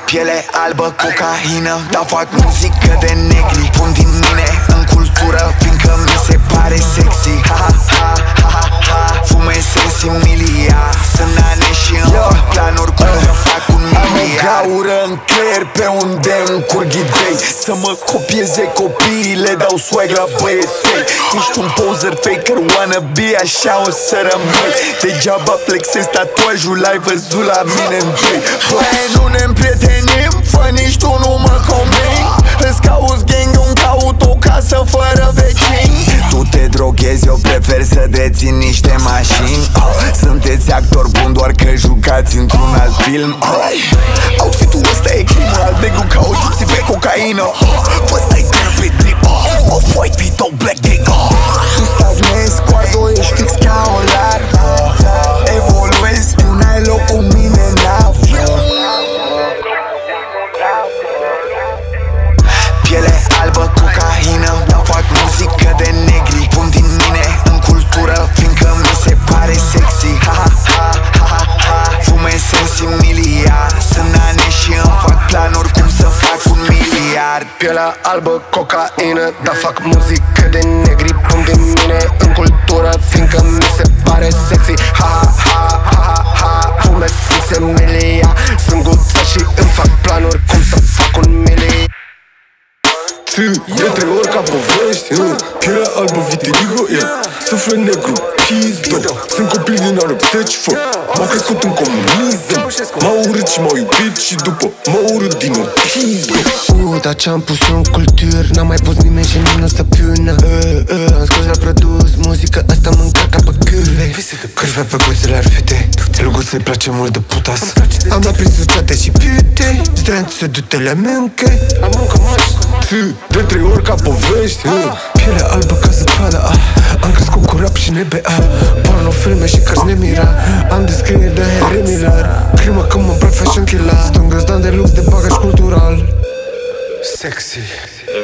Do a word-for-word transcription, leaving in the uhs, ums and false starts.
Piele albă, cocaină, dar fac muzică de negri. Pun din mine în cultură, fiindcă mi se pare sexy. Ha, ha, ha, ha, ha. Fumez sensimilia, sunt nane și îmi fac planuri cum să fac un miliard. Am o gaură în creier pe unde îmi curg idei. Să mă copieze copiii, le dau swag la băieței. Ești un poser, faker, wannabe, așa o să rămâi. Degeaba flexez tatuajul, l-ai văzut la mine în trei. Băi, nu ne împrietenim, fă nici tu nu mă conving. Îți cauți gang, îmi caut o casă fără vecini. Tu te droghezi, eu prefer să dețin niște mașini. Sunteți actori buni doar că jucați într-un alt film. Outfit-ul ăsta e crimă, alb negru ca o gypsy pe cocaină. Fă stai chiar pe trip, off-white, Vito, black dick. Tu stagnezi, coado, ești fix ca o larvă. Evoluezi, tu n-ai loc cu mine în avion. Piele albă, cocaină, dar fac muzică de negri. Pun din mine în cultură, fiindcă mi se pare sexy. Ha, ha, ha, ha, ha. Fumez sensimilia, sunt nane și îmi fac planuri cum să fac un miliard. Pielea albă, cocaină, dar fac muzică de negri. Pun din mine în cultură, fiindcă mi se pare sexy. Ha, ha, ha, ha, ha. Fumez sensimilia, sunt guță și îmi fac planuri cum să fac un miliard. De trei ori ca povești, uh. Pielea albă, vitiligo, yeah. Suflet negru, pizdo. Sunt copil din arăpseci, fă. M-au crescut în comunism. M-au urât și m-au iubit și după m-au urât din nou, pizdo. Uh, dar ce-am pus în cultură, n-am mai pus nimeni și nu să piună. uh, uh, Am scos la produs, muzică asta mă încarcă pe cârve. Cârve pe guțele ar fete. Luguț-i place mult de putas. Am dat prin suceate și piute. Zdrențe, du-te la menche. Am muncă maș. De trei ori ca povești, uh. Pielea albă ca zăpadă, ah. Am crescut cu rap și N B A. Porno, filme și cărți nemira. Am descrieri de Henry Miller. Crimă că mă îmbrac fashion killer. Sunt un găzdan de lux de bagaj cultural. Sexy.